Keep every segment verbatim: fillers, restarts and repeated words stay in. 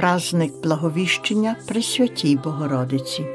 Праздник Благовіщення Пресвятій Богородиці.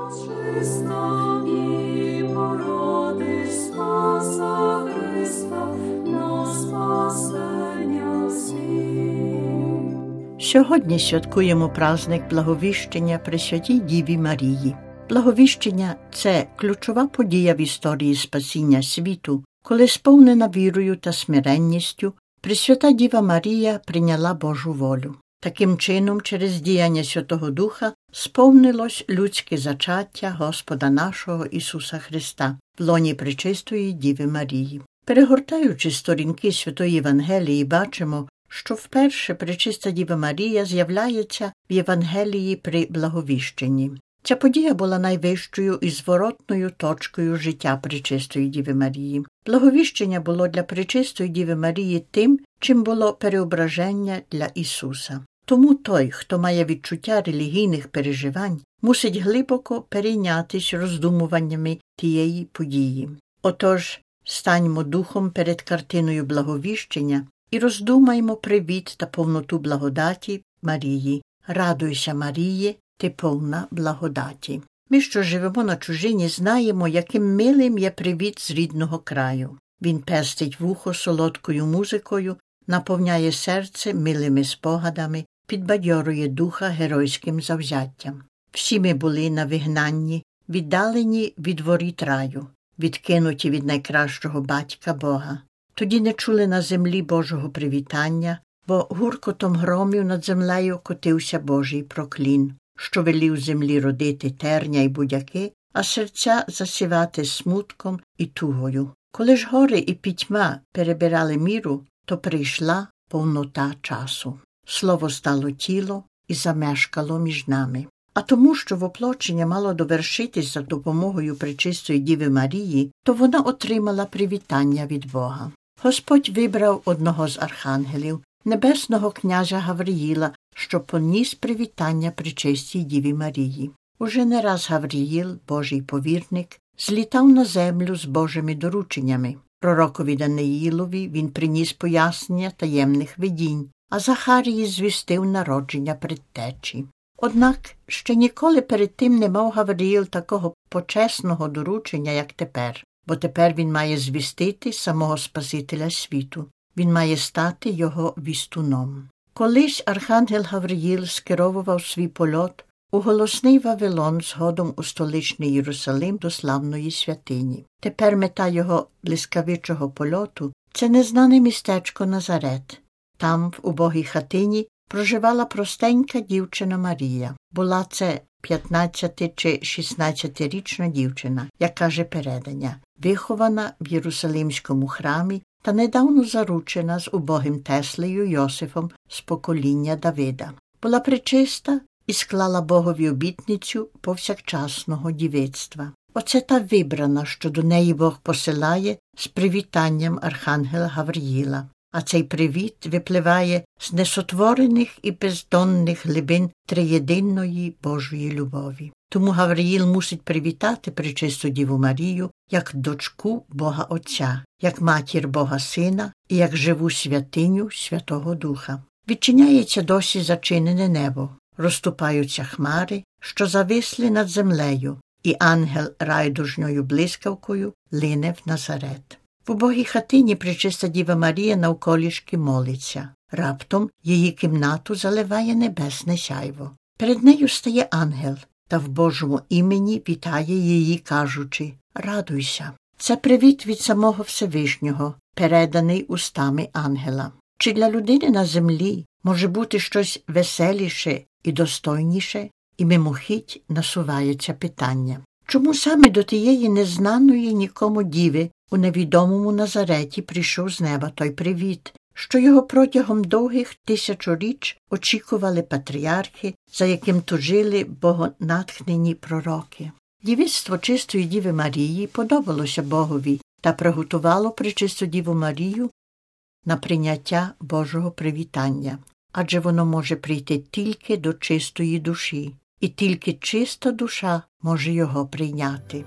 Сьогодні святкуємо праздник Благовіщення Пресвятій Діві Марії. Благовіщення – це ключова подія в історії спасіння світу, коли, сповнена вірою та смиренністю, Пресвята Діва Марія прийняла Божу волю. Таким чином, через діяння Святого Духа сповнилось людське зачаття Господа нашого Ісуса Христа в лоні Пречистої Діви Марії. Перегортаючи сторінки Святої Євангелії, бачимо, що вперше Пречиста Діва Марія з'являється в Євангелії при Благовіщенні. Ця подія була найвищою і зворотною точкою життя Пречистої Діви Марії. Благовіщення було для Пречистої Діви Марії тим, чим було переображення для Ісуса. Тому той, хто має відчуття релігійних переживань, мусить глибоко перейнятись роздумуваннями тієї події. Отож, станьмо духом перед картиною Благовіщення і роздумаймо привід та повноту благодаті Марії. Радуйся, Маріє, ти повна благодаті. Ми, що живемо на чужині, знаємо, яким милим є привід з рідного краю. Він пестить вухо солодкою музикою, наповняє серце милими спогадами, підбадьорує духа геройським завзяттям. Всі ми були на вигнанні, віддалені від воріт раю, відкинуті від найкращого батька Бога. Тоді не чули на землі Божого привітання, бо гуркотом громів над землею котився Божий проклін, що велів землі родити терня й будяки, а серця засівати смутком і тугою. Коли ж гори і пітьма перебирали міру, то прийшла повнота часу. Слово стало тіло і замешкало між нами. А тому, що воплочення мало довершитись за допомогою Пречистої Діви Марії, то вона отримала привітання від Бога. Господь вибрав одного з архангелів, небесного князя Гавриїла, що поніс привітання Пречистій Діві Марії. Уже не раз Гавриїл, Божий повірник, злітав на землю з Божими дорученнями. Пророкові Даниїлові він приніс пояснення таємних видінь, а Захарії звістив народження предтечі. Однак ще ніколи перед тим не мав Гавриїл такого почесного доручення, як тепер, бо тепер він має звістити самого Спасителя світу. Він має стати його вістуном. Колись архангел Гавриїл скеровував свій польот у голосний Вавилон, згодом у столичний Єрусалим до славної святині. Тепер мета його блискавичого польоту – це незнане містечко Назарет. Там, в убогій хатині, проживала простенька дівчина Марія. Була це п'ятнадцяти- чи шістнадцятирічна дівчина, як каже передання, вихована в Єрусалимському храмі та недавно заручена з убогим Теслею Йосифом з покоління Давида. Була пречиста і склала Богові обітницю повсякчасного дівицтва. Оце та вибрана, що до неї Бог посилає з привітанням архангела Гавриїла. А цей привіт випливає з несотворених і бездонних глибин триєдиної Божої любові. Тому Гавриїл мусить привітати Пречисту Діву Марію як дочку Бога Отця, як матір Бога Сина і як живу святиню Святого Духа. Відчиняється досі зачинене небо, розступаються хмари, що зависли над землею, і ангел райдужною блискавкою лине в Назарет. В убогій хатині Пречиста Діва Марія навколішки молиться. Раптом її кімнату заливає небесне сяйво. Перед нею стає ангел та в Божому імені вітає її, кажучи «Радуйся». Це привіт від самого Всевишнього, переданий устами ангела. Чи для людини на землі може бути щось веселіше і достойніше? І мимохідь насувається питання. Чому саме до тієї незнаної нікому діви у невідомому Назареті прийшов з неба той привіт, що його протягом довгих тисячоріч очікували патріархи, за яким тужили богонатхнені пророки? Дівицтво Чистої Діви Марії подобалося Богові та приготувало Пречисту Діву Марію на прийняття Божого привітання, адже воно може прийти тільки до чистої душі, і тільки чиста душа може його прийняти.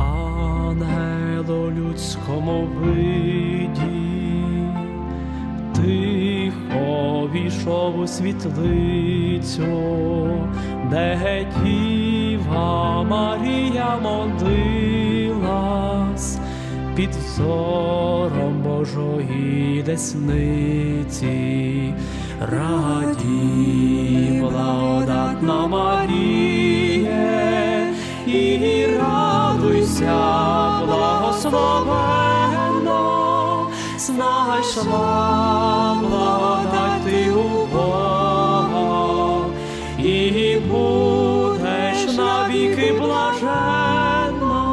Ангело людському виді, тихо прийшов у світлицю, де Діва Марія молилась під взором Божої десниці. Радій, благодатна Маріє, і радуйся, благословенна, знайшла благодать ти у Бога, і будеш навіки блаженна.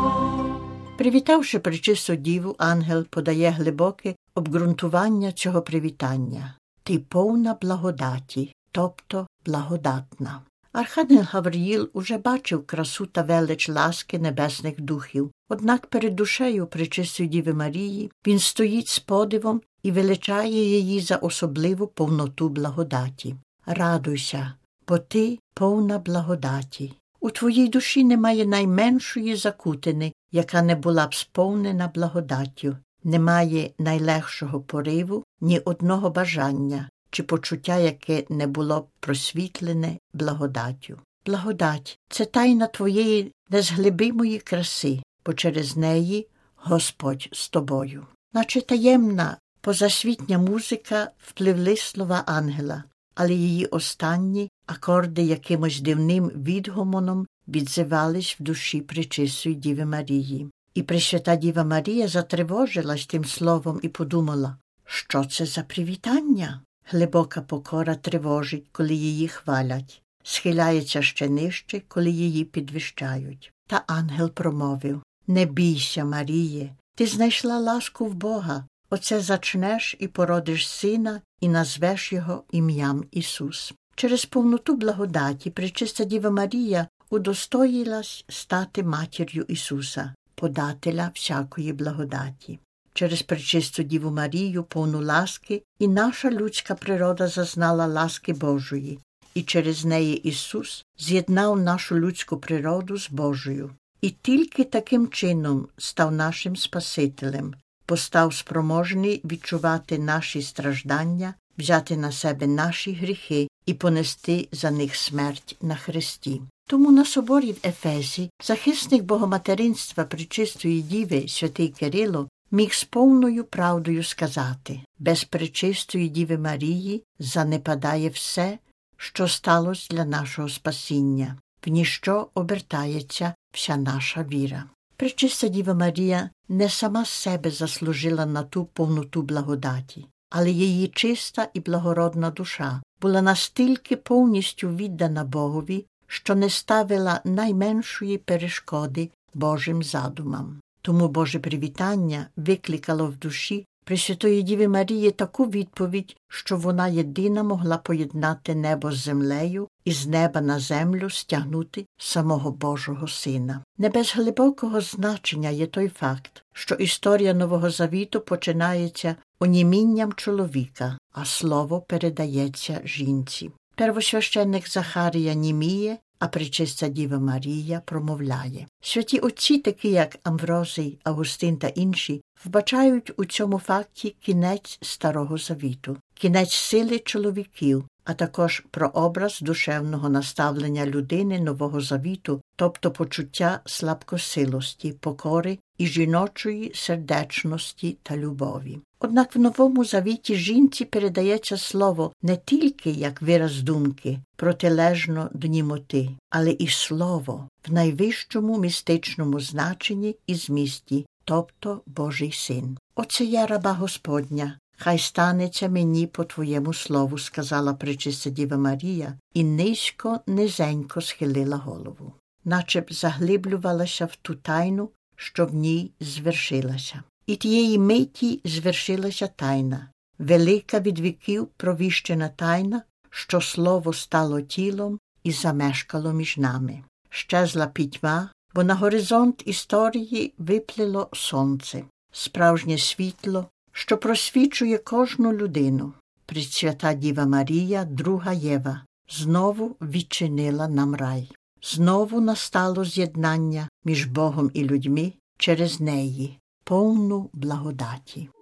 Привітавши пречисту Діву, ангел подає глибоке обґрунтування цього привітання. Ти повна благодаті, тобто благодатна. Архангел Гавриїл уже бачив красу та велич ласки небесних духів. Однак перед душею пречистої Діви Марії він стоїть з подивом і величає її за особливу повноту благодаті. Радуйся, бо ти повна благодаті. У твоїй душі немає найменшої закутини, яка не була б сповнена благодаттю. Немає найлегшого пориву, ні одного бажання чи почуття, яке не було б просвітлене благодаттю. Благодать – це тайна твоєї незглибимої краси, бо через неї Господь з тобою. Наче таємна, позасвітня музика впливли слова ангела, але її останні акорди якимось дивним відгомоном відзивались в душі пречистої Діви Марії. І Пресвята Діва Марія затривожилась тим словом і подумала, що це за привітання? Глибока покора тривожить, коли її хвалять, схиляється ще нижче, коли її підвищають. Та ангел промовив, не бійся, Маріє, ти знайшла ласку в Бога, оце зачнеш і породиш сина, і назвеш його ім'ям Ісус. Через повноту благодаті пречиста Діва Марія удостоїлась стати матір'ю Ісуса, подателя всякої благодаті. Через пречисту Діву Марію, повну ласки, і наша людська природа зазнала ласки Божої, і через неї Ісус з'єднав нашу людську природу з Божою. І тільки таким чином став нашим Спасителем, постав спроможний відчувати наші страждання, взяти на себе наші гріхи і понести за них смерть на хресті. Тому на соборі в Ефесі захисник богоматеринства пречистої Діви святий Кирило міг з повною правдою сказати, без пречистої Діви Марії занепадає все, що сталося для нашого спасіння, в ніщо обертається вся наша віра. Пречиста Діва Марія не сама з себе заслужила на ту повноту благодаті, але її чиста і благородна душа була настільки повністю віддана Богові, що не ставила найменшої перешкоди Божим задумам. Тому Боже привітання викликало в душі Пресвятої Діви Марії таку відповідь, що вона єдина могла поєднати небо з землею і з неба на землю стягнути самого Божого Сина. Не без глибокого значення є той факт, що історія Нового Завіту починається онімінням чоловіка, а слово передається жінці. Первосвященник Захарія німіє, а пречиста Діва Марія промовляє. Святі отці, такі як Амвросій, Августин та інші, вбачають у цьому факті кінець Старого Завіту, кінець сили чоловіків, а також прообраз душевного наставлення людини Нового Завіту, тобто почуття слабкосилості, покори і жіночої сердечності та любові. Однак в Новому Завіті жінці передається слово не тільки як вираз думки, протилежно до німоти, але і слово в найвищому містичному значенні і змісті, тобто Божий Син. «Оце я раба Господня, хай станеться мені по Твоєму слову», сказала пречиста Діва Марія, і низько-низенько схилила голову, наче б заглиблювалася в ту тайну, що в ній звершилася. І тієї миті звершилася тайна, велика від віків провіщена тайна, що слово стало тілом і замешкало між нами. Щезла пітьма, бо на горизонт історії виплило сонце, справжнє світло, що просвічує кожну людину. Пресвята Діва Марія, друга Єва, знову відчинила нам рай. Знову настало з'єднання між Богом і людьми через неї, повну благодаті.